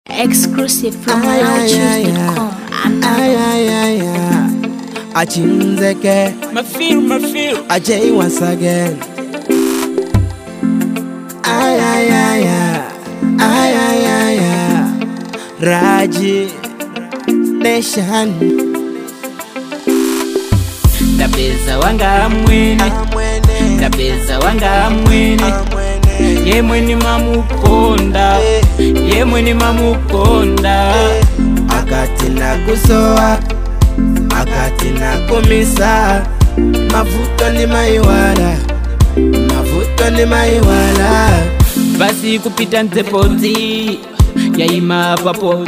Exclusive from MalawiChoose.com. Achimzeke, my feel. Ajay once again. Raji Nation. Ndapeza wanga mwene, ndapeza wanga mwene. Yemwe ni mamukonda, yemwe ni mamukonda. Akati na kusoa, akati na kumisa. Mavuto ni maiwala, mavuto ni maiwala. Basi kupita nzepoti, yaima papo.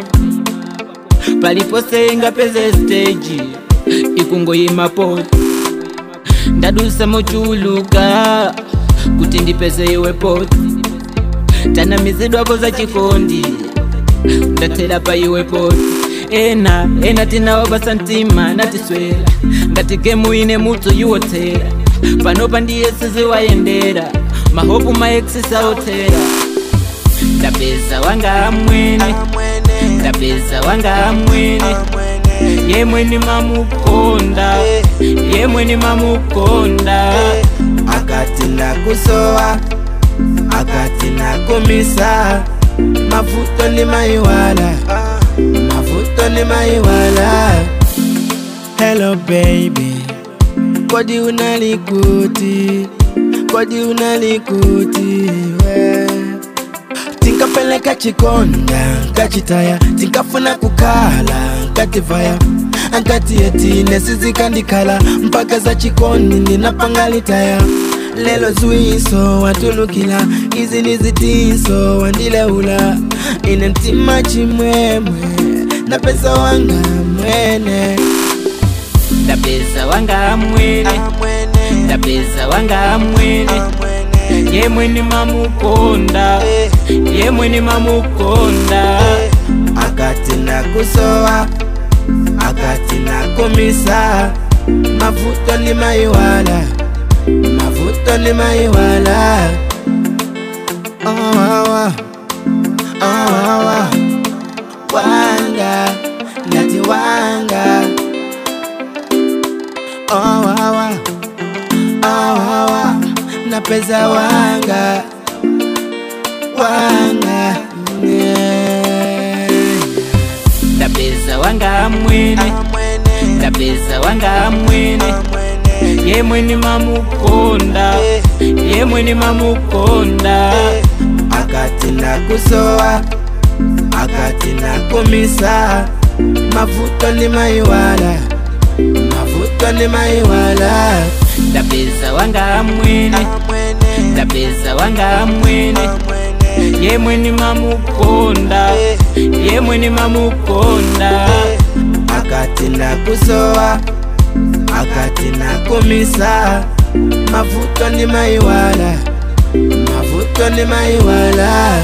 Paliposenga peze stage, ikungo yima poti. Ndadusa mochuluka, kuti ndipeze iwe poti. Tana mizidwa koza chikondi, ndatela pa iwe poti. Ena tina wabasa ntima natiswela. Ngatike muine mutu yuotela. Panopa ndiye sisi waendera, mahopu maeksisa hotela. Ndapeza wanga mwene, ndapeza wanga mwene. Yemwe ni mamukonda, yemwe ni mamukonda. Akati na kusoa, akati na kumisa. Mavuto ni maiwala, mavuto ni maiwala. Hello baby, kodi unalikuti, kodi unalikuti we. Tinkapeleka chikonda, nkachitaya. Tinkafuna kukala, nkativaya. Ankati eti nesizikandikala. Mpaka za chikondi ninapangalitaya. Lelo zuiso watulukila, izi nizitiso wandileula. Ine mtima chimwemwe, na pesa wanga mwene. Ndapeza wanga mwene, ndapeza wanga mwene. Yemwe ni mamukonda, yemwe ni mamukonda. Akati na kusoa, akati na kumisa. Mavuto ni maiwala, mavuto ni maiwala. Wanga, nati wanga. Napeza wanga, wanga. Ndapeza wanga mwene, ndapeza wanga mwene. Yemwe ni mamukonda, yemwe ni mamukonda. Akati na kusoa, akati na kumisa. Mavuto ni maiwala, mavuto ni maiwala. Ndapeza wanga mwene, ndapeza wanga mwene. Yemwe ni mamukonda, yemwe ni mamukonda. Akati na kusoa, akati na kumisa. Mavuto ni maiwala, mavuto ni maiwala.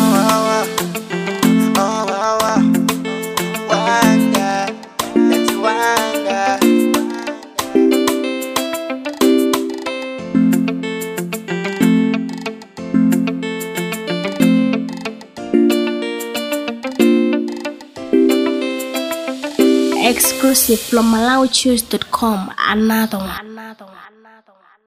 Wanga, let's wanga. Exclusive from MalawiChoose.com. Another one.